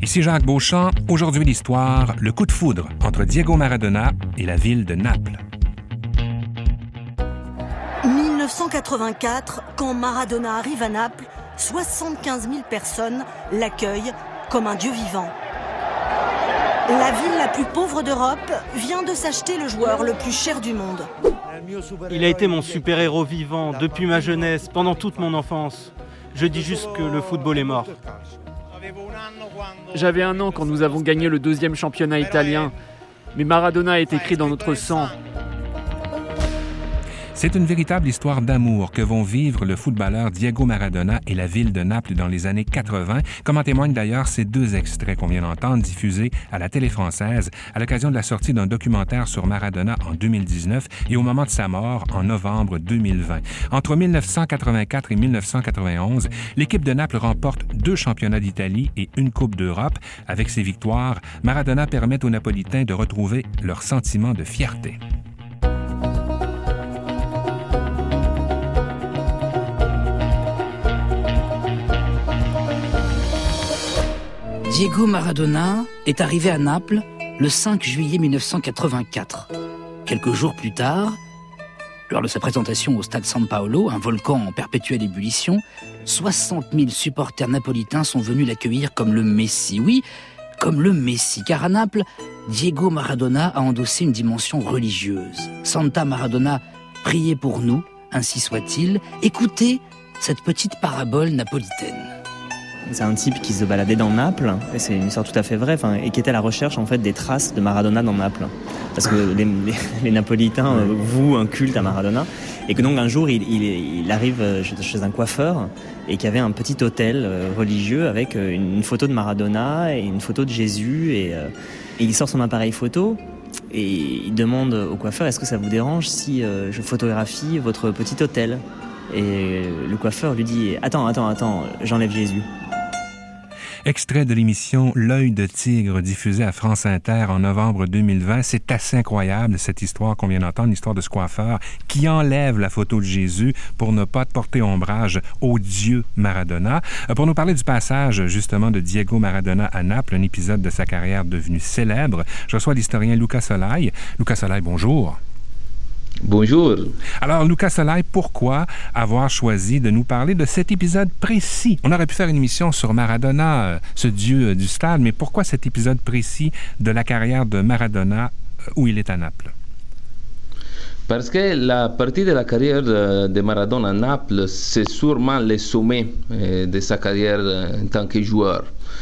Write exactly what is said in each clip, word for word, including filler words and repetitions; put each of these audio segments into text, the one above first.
Ici Jacques Beauchamp. Aujourd'hui l'histoire, le coup de foudre entre Diego Maradona et la ville de Naples. dix-neuf cent quatre-vingt-quatre, quand Maradona arrive à Naples, soixante-quinze mille personnes l'accueillent comme un dieu vivant. La ville la plus pauvre d'Europe vient de s'acheter le joueur le plus cher du monde. Il a été mon super-héros vivant depuis ma jeunesse, pendant toute mon enfance. Je dis juste que le football est mort. J'avais un an quand nous avons gagné le deuxième championnat italien. Mais Maradona est écrit dans notre sang. C'est une véritable histoire d'amour que vont vivre le footballeur Diego Maradona et la ville de Naples dans les années quatre-vingt, comme en témoignent d'ailleurs ces deux extraits qu'on vient d'entendre diffusés à la télé française à l'occasion de la sortie d'un documentaire sur Maradona en deux mille dix-neuf et au moment de sa mort en novembre deux mille vingt. Entre dix-neuf cent quatre-vingt-quatre et dix-neuf cent quatre-vingt-onze, l'équipe de Naples remporte deux championnats d'Italie et une Coupe d'Europe. Avec ces victoires, Maradona permet aux Napolitains de retrouver leur sentiment de fierté. Diego Maradona est arrivé à Naples le cinq juillet mille neuf cent quatre-vingt-quatre. Quelques jours plus tard, lors de sa présentation au stade San Paolo, un volcan en perpétuelle ébullition, soixante mille supporters napolitains sont venus l'accueillir comme le Messie. Oui, comme le Messie, car à Naples, Diego Maradona a endossé une dimension religieuse. Santa Maradona, priez pour nous, ainsi soit-il. Écoutez cette petite parabole napolitaine. C'est un type qui se baladait dans Naples, et c'est une histoire tout à fait vraie, enfin, et qui était à la recherche en fait des traces de Maradona dans Naples, parce que les, les, les Napolitains euh, vouent un culte à Maradona, et que donc un jour il, il, il arrive chez un coiffeur et qui avait un petit hôtel euh, religieux avec euh, une photo de Maradona et une photo de Jésus, et, euh, et il sort son appareil photo. Et il demande au coiffeur, est-ce que ça vous dérange si euh, je photographie votre petit hôtel? Et le coiffeur lui dit, attends, attends, attends, j'enlève Jésus. Extrait de l'émission L'œil de tigre diffusée à France Inter en novembre deux mille vingt. C'est assez incroyable cette histoire qu'on vient d'entendre, l'histoire de ce coiffeur qui enlève la photo de Jésus pour ne pas porter ombrage au dieu Maradona. Pour nous parler du passage justement de Diego Maradona à Naples, un épisode de sa carrière devenu célèbre, je reçois l'historien Luca Solai. Luca Solai, bonjour. Bonjour. Alors, Luca Solai, pourquoi avoir choisi de nous parler de cet épisode précis? On aurait pu faire une émission sur Maradona, ce dieu du stade, mais pourquoi cet épisode précis de la carrière de Maradona où il est à Naples? Parce que la partie de la carrière de Maradona à Naples, c'est sûrement le sommet de sa carrière en tant que joueur.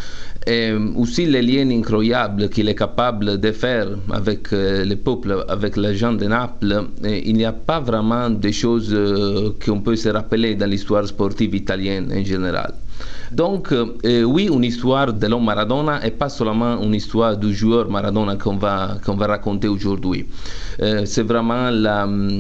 Et aussi les liens incroyables qu'il est capable de faire avec euh, le peuple, avec les gens de Naples. Et il n'y a pas vraiment des choses euh, qu'on peut se rappeler dans l'histoire sportive italienne en général. Donc, euh, oui, une histoire de l'homme Maradona et pas seulement une histoire du joueur Maradona qu'on va, qu'on va raconter aujourd'hui. Euh, c'est vraiment la,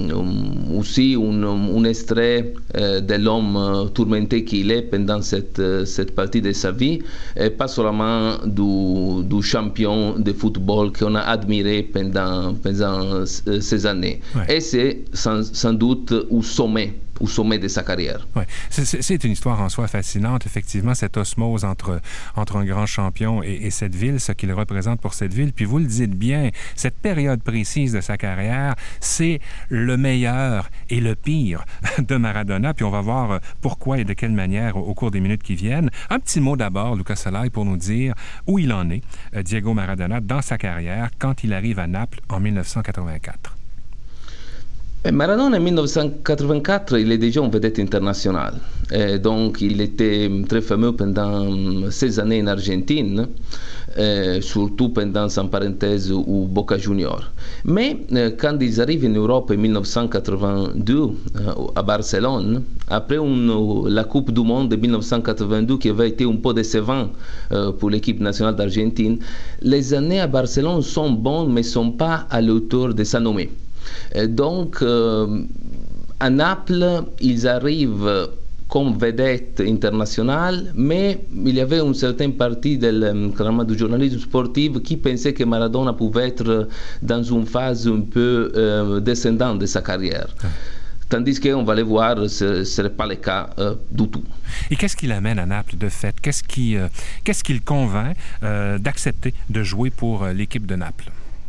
um, aussi un, un extrait euh, de l'homme euh, tourmenté qu'il est pendant cette, euh, cette partie de sa vie, et pas seulement du, du champion de football qu'on a admiré pendant, pendant ces années. Ouais. Et c'est sans, sans doute au sommet. au sommet de sa carrière. Oui, c'est, c'est une histoire en soi fascinante, effectivement, cette osmose entre, entre un grand champion et, et cette ville, ce qu'il représente pour cette ville. Puis vous le dites bien, cette période précise de sa carrière, c'est le meilleur et le pire de Maradona. Puis on va voir pourquoi et de quelle manière au, au cours des minutes qui viennent. Un petit mot d'abord, Luca Solai, pour nous dire où il en est, Diego Maradona, dans sa carrière, quand il arrive à Naples en dix-neuf cent quatre-vingt-quatre. Maradona en dix-neuf cent quatre-vingt-quatre, il est déjà une vedette internationale. Et donc, il était très fameux pendant seize années en Argentine, euh, surtout pendant, sans parenthèse, au Boca Juniors. Mais euh, quand ils arrivent en Europe en dix-neuf cent quatre-vingt-deux, euh, à Barcelone, après une, la Coupe du Monde de dix-neuf cent quatre-vingt-deux, qui avait été un peu décevant euh, pour l'équipe nationale d'Argentine, les années à Barcelone sont bonnes, mais ne sont pas à l'auteur de sa nommée. Et donc, euh, à Naples, ils arrivent comme vedette internationale, mais il y avait une certaine partie del, du journalisme sportif qui pensait que Maradona pouvait être dans une phase un peu euh, descendante de sa carrière. Tandis qu'on va le voir, ce ne serait pas le cas euh, du tout. Et qu'est-ce qui l'amène à Naples, de fait? Qu'est-ce qui, euh, qu'est-ce qui le convainc euh, d'accepter de jouer pour euh, l'équipe de Naples?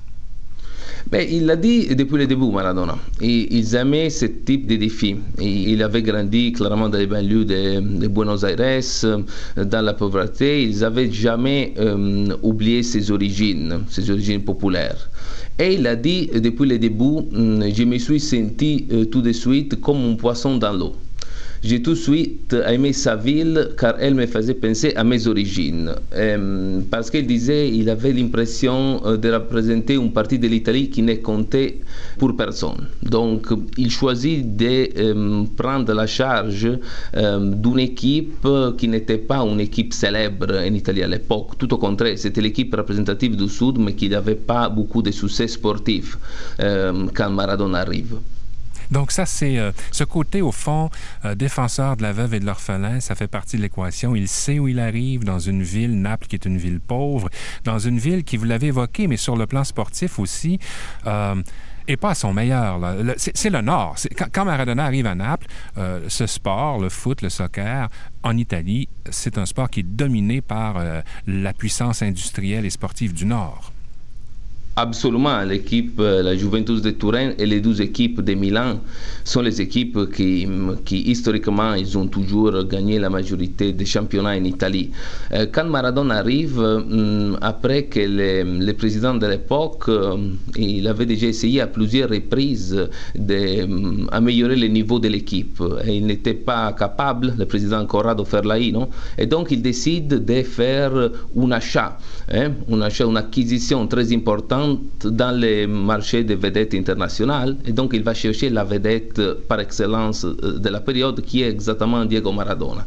Ben, il l'a dit depuis le début, Maradona. Et ils aimaient ce type de défi. Et il avait grandi clairement dans les banlieues de, de Buenos Aires, dans la pauvreté. Ils n'avaient jamais euh, oublié ses origines, ses origines populaires. Et il a dit depuis le début, je me suis senti euh, tout de suite comme un poisson dans l'eau. J'ai tout de suite aimé sa ville car elle me faisait penser à mes origines. Euh, parce qu'il disait qu'il avait l'impression de représenter une partie de l'Italie qui ne comptait pour personne. Donc il choisit de euh, prendre la charge euh, d'une équipe qui n'était pas une équipe célèbre en Italie à l'époque. Tout au contraire, c'était l'équipe représentative du Sud, mais qui n'avait pas beaucoup de succès sportif euh, quand Maradona arrive. Donc ça, c'est euh, ce côté, au fond, euh, défenseur de la veuve et de l'orphelin, ça fait partie de l'équation. Il sait où il arrive, dans une ville, Naples, qui est une ville pauvre, dans une ville qui, vous l'avez évoqué, mais sur le plan sportif aussi, euh, et pas à son meilleur. Là. Le, c'est, c'est le Nord. C'est, quand, quand Maradona arrive à Naples, euh, ce sport, le foot, le soccer, en Italie, c'est un sport qui est dominé par euh, la puissance industrielle et sportive du Nord. Absolument, l'équipe, la Juventus de Turin et les douze équipes de Milan sont les équipes qui, qui historiquement, ils ont toujours gagné la majorité des championnats en Italie. Quand Maradona arrive, après que le, le président de l'époque, il avait déjà essayé à plusieurs reprises d'améliorer le niveau de l'équipe. Et il n'était pas capable, le président Corrado Ferlaino, et donc il décide de faire un achat, hein, un achat, une acquisition très importante dans les marchés de vedettes internationales, et donc il va chercher la vedette par excellence de la période qui est exactement Diego Maradona.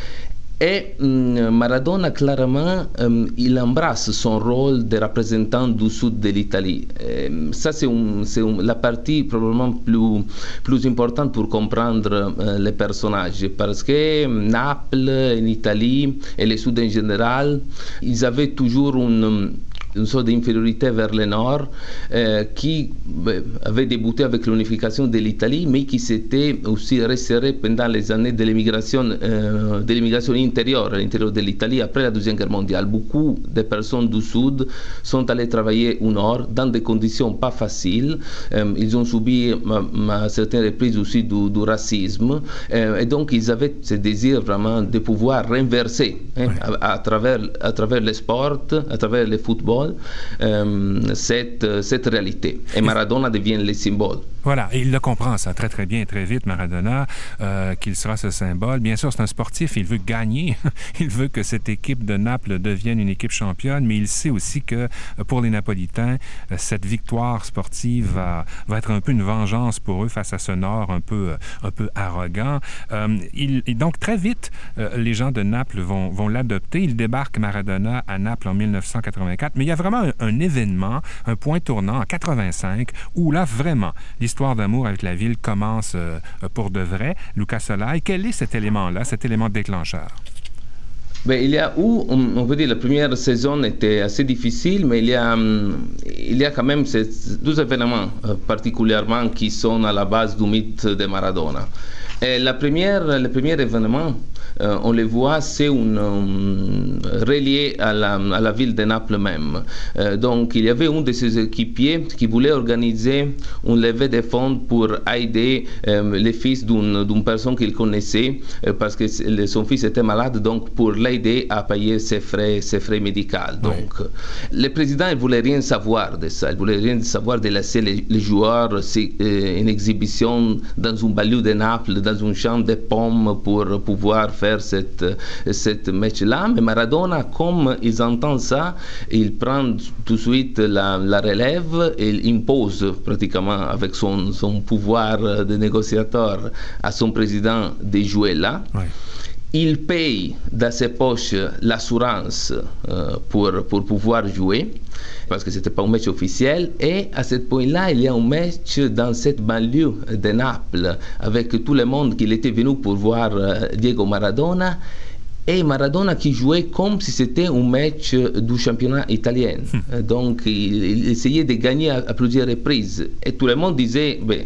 Et Maradona, clairement, il embrasse son rôle de représentant du sud de l'Italie. Ça, c'est, un, c'est un, la partie probablement plus, plus importante pour comprendre les personnages, parce que Naples, en Italie, et le sud en général, ils avaient toujours une une sorte d'infériorité vers le nord euh, qui euh, avait débuté avec l'unification de l'Italie, mais qui s'était aussi resserré pendant les années de l'immigration, euh, de l'immigration intérieure à l'intérieur de l'Italie après la Deuxième Guerre mondiale. Beaucoup de personnes du Sud sont allées travailler au nord dans des conditions pas faciles. Euh, ils ont subi à certaines reprises aussi du, du racisme euh, et donc ils avaient ce désir vraiment de pouvoir renverser hein, à, à, travers, à travers le sport, à travers le football, Euh, cette, cette réalité. Et Maradona devient le symbole. Voilà, et il le comprend ça très très bien, très vite, Maradona, euh, qu'il sera ce symbole. Bien sûr, c'est un sportif, il veut gagner, il veut que cette équipe de Naples devienne une équipe championne, mais il sait aussi que pour les Napolitains, cette victoire sportive va, va être un peu une vengeance pour eux face à ce Nord un peu, un peu arrogant. Euh, il, et donc, très vite, euh, les gens de Naples vont, vont l'adopter. Il débarque Maradona à Naples en dix-neuf cent quatre-vingt-quatre, mais il y a vraiment un, un événement, un point tournant en quatre-vingt-cinq, où là, vraiment, l'histoire d'amour avec la ville commence euh, pour de vrai. Lucas Solai, quel est cet élément-là, cet élément déclencheur? Ben, il y a où, on, on peut dire, la première saison était assez difficile, mais il y a, il y a quand même ces deux événements euh, particulièrement qui sont à la base du mythe de Maradona. Et la première, le premier événement, euh, on le voit, c'est un, um, relié à la, à la ville de Naples même. Euh, donc, il y avait un de ses équipiers qui voulait organiser une levée de fonds pour aider euh, le fils d'une, d'une personne qu'il connaissait, euh, parce que son fils était malade, donc pour l'aider à payer ses frais, ses frais médicaux. Donc, oui. Le président ne voulait rien savoir de ça. Il ne voulait rien savoir de laisser les, les joueurs euh, une exhibition dans une banlieue de Naples, dans un champ de pommes pour pouvoir faire cette, cette match-là. Mais Maradona, comme ils entendent ça, il prend tout de suite la, la relève et il impose pratiquement avec son, son pouvoir de négociateur à son président de jouer là. Oui. Il paye dans ses poches l'assurance euh, pour, pour pouvoir jouer, parce que ce n'était pas un match officiel. Et à ce point-là, il y a un match dans cette banlieue de Naples, avec tout le monde qui était venu pour voir euh, Diego Maradona. Et Maradona qui jouait comme si c'était un match du championnat italien. Hmm. Donc, il, il essayait de gagner à, à plusieurs reprises. Et tout le monde disait... Ben,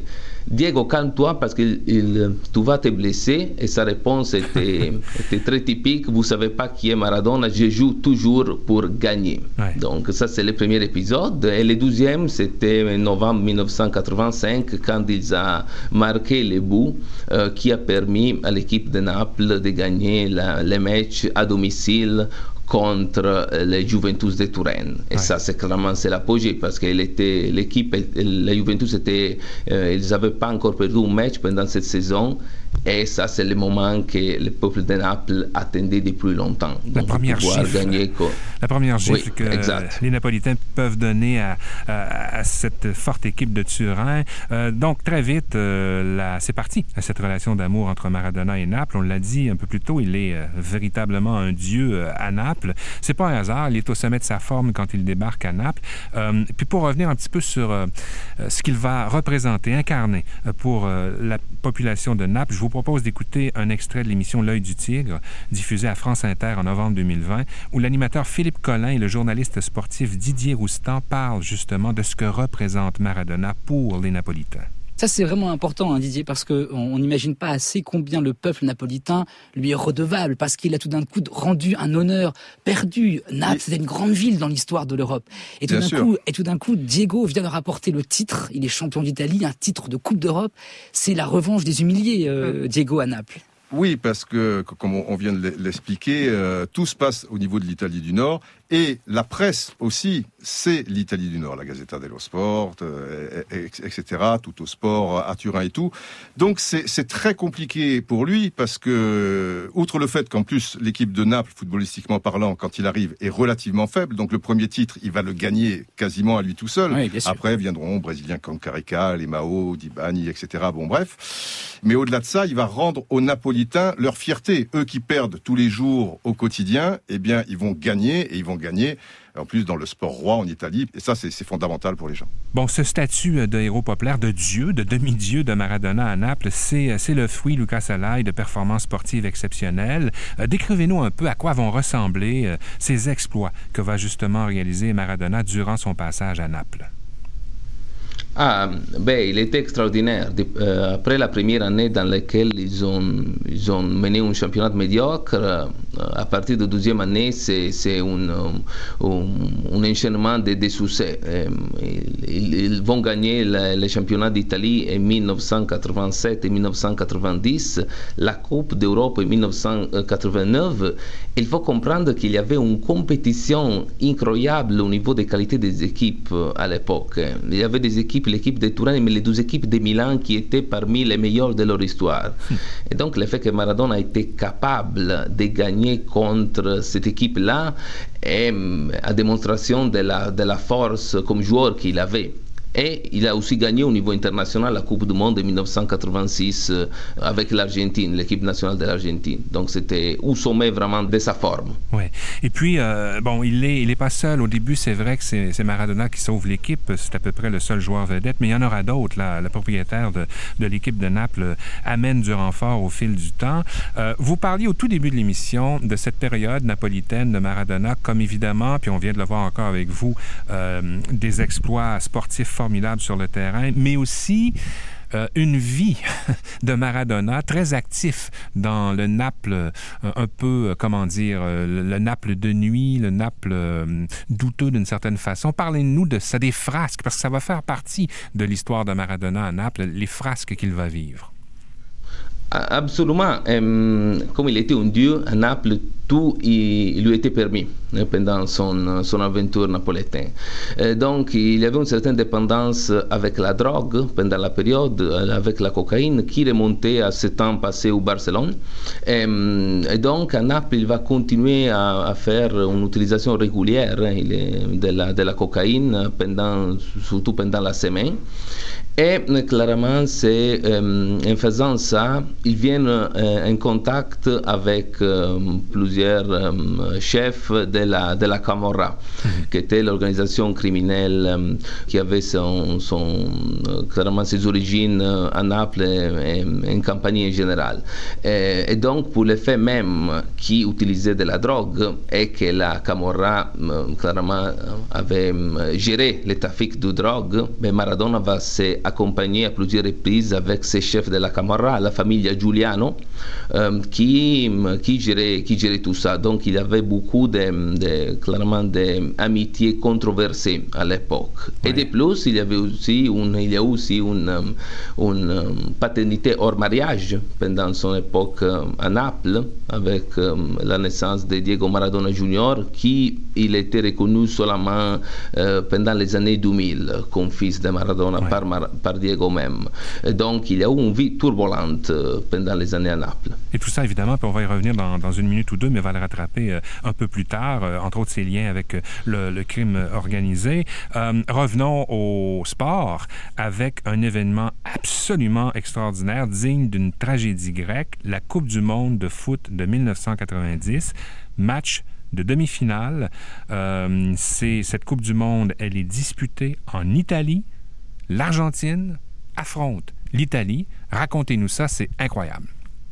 Diego, calme-toi parce que il, tu vas te blesser. Et sa réponse était, était très typique. Vous ne savez pas qui est Maradona, je joue toujours pour gagner. Ouais. Donc ça, c'est le premier épisode. Et le deuxième, c'était en novembre dix-neuf cent quatre-vingt-cinq, quand ils ont marqué le but euh, qui a permis à l'équipe de Naples de gagner la, les matchs à domicile contre les Juventus de Turin. Et ouais. ça, c'est clairement c'est l'apogée parce que était, l'équipe, la Juventus, était, euh, ils n'avaient pas encore perdu un match pendant cette saison. Et ça, c'est le moment que le peuple de Naples attendait depuis longtemps. La Donc, première gifle, gagner, la première gifle oui, que exact. les Napolitains peuvent donner à, à, à cette forte équipe de Turin. Euh, donc, très vite, euh, la, c'est parti, cette relation d'amour entre Maradona et Naples. On l'a dit un peu plus tôt, il est euh, véritablement un dieu euh, à Naples. C'est pas un hasard, il est au sommet de sa forme quand il débarque à Naples. Euh, puis pour revenir un petit peu sur euh, ce qu'il va représenter, incarner euh, pour euh, la population de Naples, je vous propose d'écouter un extrait de l'émission L'Œil du Tigre, diffusée à France Inter en novembre deux mille vingt, où l'animateur Philippe Collin et le journaliste sportif Didier Roustan parlent justement de ce que représente Maradona pour les Napolitains. Ça, c'est vraiment important, hein, Didier, parce qu'on n'imagine pas assez combien le peuple napolitain lui est redevable, parce qu'il a tout d'un coup rendu un honneur perdu. Naples, c'était une grande ville dans l'histoire de l'Europe. Et tout, d'un coup, et tout d'un coup, Diego vient de rapporter le titre. Il est champion d'Italie, un titre de Coupe d'Europe. C'est la revanche des humiliés, euh, Diego, à Naples. Oui, parce que, comme on vient de l'expliquer, euh, tout se passe au niveau de l'Italie du Nord. Et la presse aussi, c'est l'Italie du Nord, la Gazzetta dello Sport, euh, et, et cetera, tout au sport, à Turin et tout. Donc c'est, c'est très compliqué pour lui parce que, outre le fait qu'en plus l'équipe de Naples, footballistiquement parlant, quand il arrive, est relativement faible. Donc le premier titre, il va le gagner quasiment à lui tout seul. Oui, après viendront Brésiliens comme Carica, les Mao, Dibani, et cetera. Bon bref. Mais au-delà de ça, il va rendre aux Napolitains leur fierté. Eux qui perdent tous les jours au quotidien, eh bien ils vont gagner et ils vont gagner, en plus dans le sport roi en Italie, et ça c'est, c'est fondamental pour les gens. Bon, ce statut de héros populaire, de dieu, de demi-dieu de Maradona à Naples, c'est, c'est le fruit, Luca Salai, de performances sportives exceptionnelles. Euh, décrivez-nous un peu à quoi vont ressembler euh, ces exploits que va justement réaliser Maradona durant son passage à Naples. Ah, ben, il était extraordinaire. De, euh, après la première année dans laquelle ils ont, ils ont mené un championnat médiocre, euh, à partir de la deuxième année, c'est, c'est un, un, un enchaînement de, de succès. Euh, ils, ils vont gagner le, le championnat d'Italie en dix-neuf cent quatre-vingt-sept et dix-neuf cent quatre-vingt-dix, la Coupe d'Europe en dix-neuf cent quatre-vingt-neuf. Il faut comprendre qu'il y avait une compétition incroyable au niveau des qualités des équipes à l'époque. Il y avait des équipes, l'équipe de Turin, mais les deux équipes de Milan qui étaient parmi les meilleures de leur histoire. Et donc le fait que Maradona était capable de gagner contre cette équipe-là est à démonstration de la, de la force comme joueur qu'il avait. Et il a aussi gagné au niveau international la Coupe du Monde de dix-neuf cent quatre-vingt-six euh, avec l'Argentine, l'équipe nationale de l'Argentine. Donc c'était au sommet vraiment de sa forme. Oui. Et puis, euh, bon, il n'est il est pas seul. Au début, c'est vrai que c'est, c'est Maradona qui sauve l'équipe. C'est à peu près le seul joueur vedette. Mais il y en aura d'autres. Là. Le propriétaire de, de l'équipe de Naples amène du renfort au fil du temps. Euh, vous parliez au tout début de l'émission de cette période napolitaine de Maradona, comme évidemment, puis on vient de le voir encore avec vous, euh, des exploits sportifs forts formidable sur le terrain, mais aussi euh, une vie de Maradona très actif dans le Naples, euh, un peu, euh, comment dire, euh, le Naples de nuit, le Naples euh, douteux d'une certaine façon. Parlez-nous de ça, des frasques, parce que ça va faire partie de l'histoire de Maradona à Naples, les frasques qu'il va vivre. Absolument. Euh, comme il était un dieu, à Naples, tout il, il lui était permis euh, pendant son, son aventure napolitaine. Euh, donc, il y avait une certaine dépendance avec la drogue pendant la période, euh, avec la cocaïne, qui remontait à ce temps passé au Barcelone. Euh, et donc, à Naples, il va continuer à, à faire une utilisation régulière hein, il est, de, la, de la cocaïne, pendant, surtout pendant la semaine. Et clairement, c'est, euh, en faisant ça, ils viennent euh, en contact avec euh, plusieurs plusieurs euh, chefs de la, de la Camorra, mmh. qui était l'organisation criminelle euh, qui avait son, son, euh, clairement ses origines euh, à Naples et, et en Campanie en général. Et, et donc, pour le fait même qui utilisait de la drogue et que la Camorra euh, clairement avait euh, géré le trafic de drogue, mais Maradona va s'accompagner à plusieurs reprises avec ses chefs de la Camorra, la famille Giuliano, euh, qui, qui, gérait, qui gérait tout ça. Donc il y avait beaucoup de, de, clairement d'amitiés controversées à l'époque. Ouais. Et de plus, il y avait aussi une, il y a aussi une, une paternité hors mariage pendant son époque à Naples, avec euh, la naissance de Diego Maradona Junior, qui il était reconnu seulement euh, pendant les années deux mille comme fils de Maradona, ouais. par, Mar par Diego même. Et donc il y a eu une vie turbulente euh, pendant les années à Naples. Et tout ça, évidemment, puis on va y revenir dans, dans une minute ou deux, mais on va le rattraper euh, un peu plus tard, euh, entre autres ses liens avec euh, le, le crime organisé. Euh, revenons au sport avec un événement absolument extraordinaire, digne d'une tragédie grecque, la Coupe du monde de foot de mille neuf cent quatre-vingt-dix, match de demi-finale. Euh, c'est, cette Coupe du monde, elle est disputée en Italie. L'Argentine affronte l'Italie. Racontez-nous ça, c'est incroyable.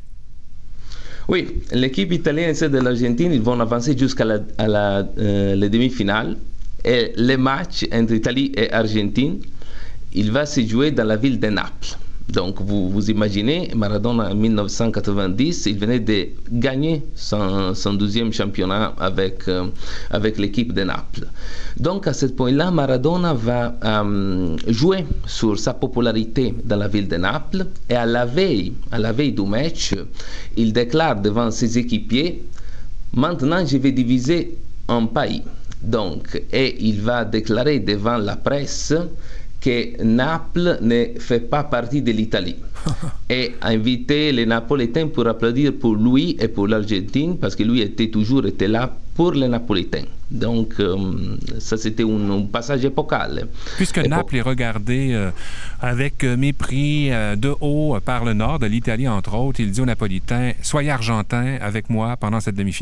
Oui, l'équipe italienne et celle de l'Argentine, ils vont avancer jusqu'à la, à la, euh, les demi-finales. Et le match entre Italie et Argentine, il va se jouer dans la ville de Naples. Donc, vous, vous imaginez, Maradona en mille neuf cent quatre-vingt-dix, il venait de gagner son, son deuxième championnat avec, euh, avec l'équipe de Naples. Donc, à ce point-là, Maradona va euh, jouer sur sa popularité dans la ville de Naples. Et à la veille, à la veille du match, il déclare devant ses équipiers, « Maintenant, je vais diviser un pays. » Donc, et il va déclarer devant la presse que Naples ne fait pas partie de l'Italie et inviter les Napolitains pour applaudir pour lui et pour l'Argentine parce que lui était toujours été là pour les Napolitains. Donc euh, ça c'était un, un passage épocal. Puisque Épo... Naples est regardé euh, avec mépris euh, de haut euh, par le nord de l'Italie entre autres, il dit aux Napolitains « Soyez argentins avec moi pendant cette demi-finale ».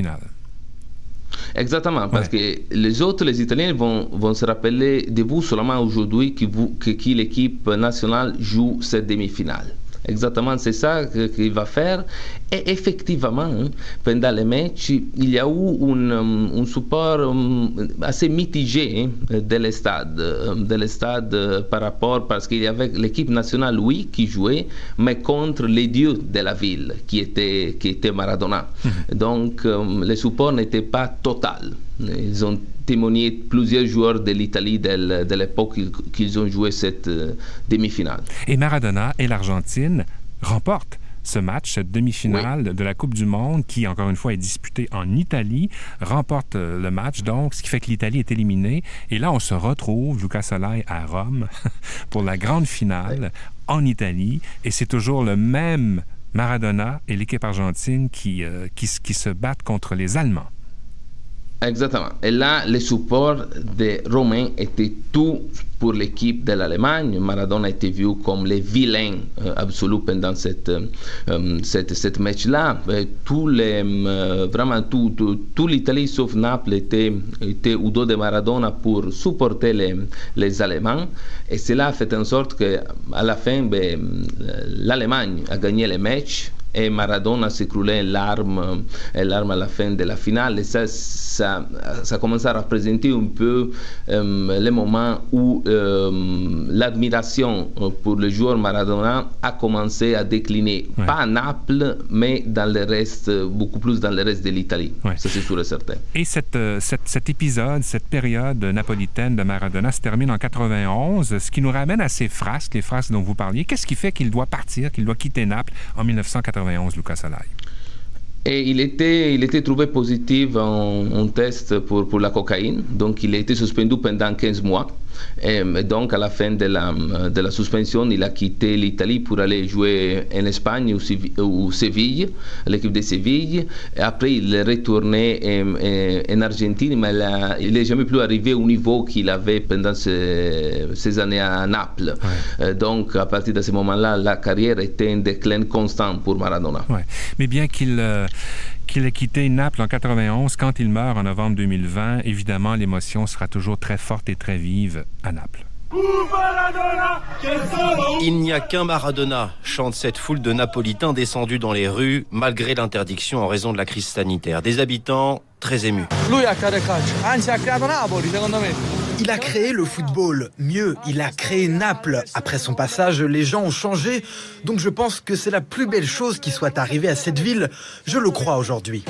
Exactement, parce ouais. que les autres, les Italiens, vont, vont se rappeler de vous seulement aujourd'hui que, vous, que, que l'équipe nationale joue cette demi-finale. Exactement, c'est ça qu'il va faire. Et effectivement, pendant les matchs, il y a eu un, un support assez mitigé de l'estade, de l'estade par rapport, parce qu'il y avait l'équipe nationale, oui, qui jouait, mais contre les dieux de la ville, qui était, qui était Maradona. Mmh. Donc, le support n'était pas total. Ils ont témoigné plusieurs joueurs de l'Italie de, de l'époque qu'ils ont joué cette euh, demi-finale. Et Maradona et l'Argentine remportent ce match, cette demi-finale oui. de la Coupe du monde qui, encore une fois, est disputée en Italie, remporte le match, donc, ce qui fait que l'Italie est éliminée. Et là, on se retrouve, Luca Solai, à Rome pour la grande finale oui. en Italie. Et c'est toujours le même Maradona et l'équipe argentine qui, euh, qui, qui se battent contre les Allemands. Exactement. Et là, le support des Romains était tout pour l'équipe de l'Allemagne. Maradona était vu comme le vilain euh, absolu pendant cette, euh, cette, cette match-là. Tout les, euh, vraiment, tout, tout, tout l'Italie sauf Naples était, était au dos de Maradona pour supporter les, les Allemands. Et cela a fait en sorte qu'à la fin, ben, l'Allemagne a gagné le match. Et Maradona s'écroulait en larmes, en larmes à la fin de la finale. Et ça, ça, ça commence à représenter un peu euh, le moment où euh, l'admiration pour le joueur Maradona a commencé à décliner. Ouais. Pas à Naples, mais dans le reste, beaucoup plus dans le reste de l'Italie. Ouais. Ça, c'est sûr et certain. Et cette, cette, cet épisode, cette période napolitaine de Maradona se termine en quatre-vingt-onze, ce qui nous ramène à ces frasques, les frasques dont vous parliez. Qu'est-ce qui fait qu'il doit partir, qu'il doit quitter Naples en mille neuf cent quatre-vingt-onze? Luca Solai. Et il était, il était trouvé positif en, en test pour, pour la cocaïne, donc il a été suspendu pendant quinze mois. Et donc à la fin de la, de la suspension, il a quitté l'Italie pour aller jouer en Espagne ou Séville, l'équipe de Séville. Et après, il est retourné en, en Argentine, mais il n'est jamais plus arrivé au niveau qu'il avait pendant ces, ces années à Naples. Ouais. Donc à partir de ce moment-là, la carrière était un déclin constant pour Maradona. Ouais. Mais bien qu'il... Euh... Qu'il ait quitté Naples en quatre-vingt-onze, quand il meurt en novembre deux mille vingt, évidemment, l'émotion sera toujours très forte et très vive à Naples. Il n'y a qu'un Maradona, chante cette foule de Napolitains descendus dans les rues, malgré l'interdiction en raison de la crise sanitaire. Des habitants très émus. Il a créé le football. Mieux, il a créé Naples. Après son passage, les gens ont changé. Donc je pense que c'est la plus belle chose qui soit arrivée à cette ville. Je le crois aujourd'hui.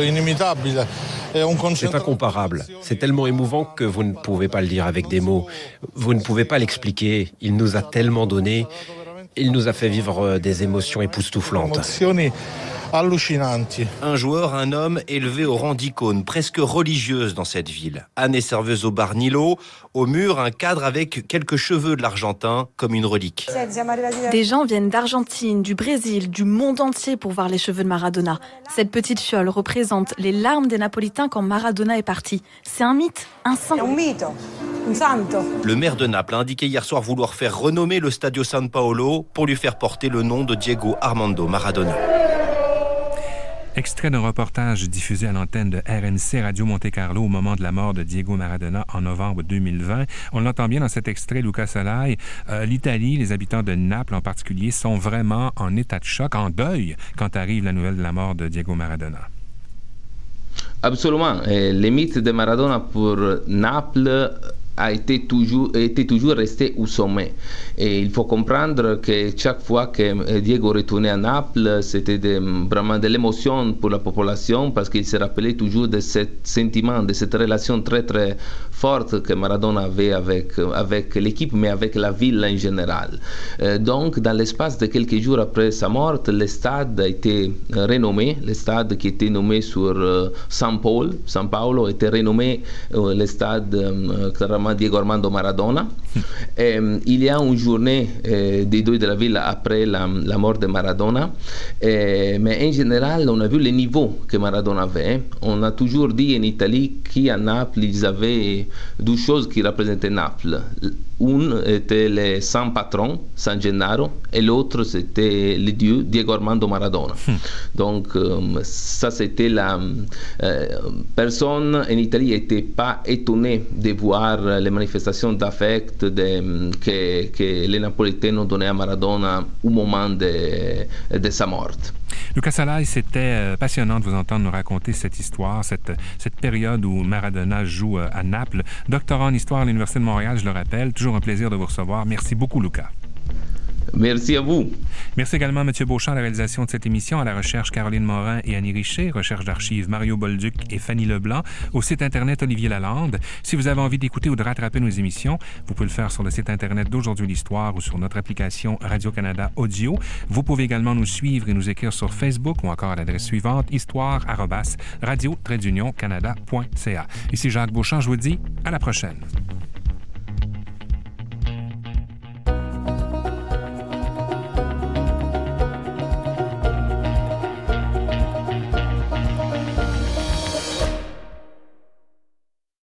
C'est incomparable. C'est tellement émouvant que vous ne pouvez pas le dire avec des mots. Vous ne pouvez pas l'expliquer. Il nous a tellement donné. Il nous a fait vivre des émotions époustouflantes. Un joueur, un homme élevé au rang d'icône, presque religieuse dans cette ville. Anne est serveuse au bar Nilo. Au mur, un cadre avec quelques cheveux de l'Argentin, comme une relique. Des gens viennent d'Argentine, du Brésil, du monde entier pour voir les cheveux de Maradona. Cette petite fiole représente les larmes des Napolitains quand Maradona est parti. C'est un mythe, un saint. Le maire de Naples a indiqué hier soir vouloir faire renommer le Stadio San Paolo pour lui faire porter le nom de Diego Armando Maradona. Extrait d'un reportage diffusé à l'antenne de R M C Radio Monte-Carlo au moment de la mort de Diego Maradona en novembre deux mille vingt. On l'entend bien dans cet extrait, Luca Solai. Euh, L'Italie, les habitants de Naples en particulier, sont vraiment en état de choc, en deuil, quand arrive la nouvelle de la mort de Diego Maradona. Absolument. Et le mythe de Maradona pour Naples a été toujours, était toujours resté au sommet. Et il faut comprendre que chaque fois que Diego retournait à Naples, c'était de, vraiment de l'émotion pour la population parce qu'il se rappelait toujours de ce sentiment, de cette relation très très forte que Maradona avait avec, avec l'équipe, mais avec la ville en général. Euh, donc, dans l'espace de quelques jours après sa mort, le stade a été renommé, le stade qui était nommé sur euh, San Paolo, San Paolo était renommé euh, le stade euh, Diego Armando Maradona. Et, il y a une journée eh, des deuil de la ville après la, la mort de Maradona, et, mais en général on a vu le niveau que Maradona avait. On a toujours dit en Italie qu'à Naples ils avaient deux choses qui représentaient Naples. Une était le saint patron, San Gennaro, et l'autre c'était le dieu Diego Armando Maradona. Hmm. Donc euh, ça c'était la euh, personne en Italie n'était pas étonnée de voir les manifestations d'affect de, que, que les Napolitains ont donné à Maradona au moment de, de sa mort. Luca Solai, c'était passionnant de vous entendre nous raconter cette histoire, cette, cette période où Maradona joue à Naples. Doctorat en histoire à l'Université de Montréal, je le rappelle. Toujours un plaisir de vous recevoir. Merci beaucoup, Luca. Merci à vous. Merci également à M. Beauchamp à la réalisation de cette émission, à la recherche Caroline Morin et Annie Richer, recherche d'archives Mario Bolduc et Fanny Leblanc, au site Internet Olivier Lalande. Si vous avez envie d'écouter ou de rattraper nos émissions, vous pouvez le faire sur le site Internet d'Aujourd'hui l'Histoire ou sur notre application Radio-Canada Audio. Vous pouvez également nous suivre et nous écrire sur Facebook ou encore à l'adresse suivante, histoire arobase radio tiret d'union canada point c a. Ici Jacques Beauchamp, je vous dis à la prochaine.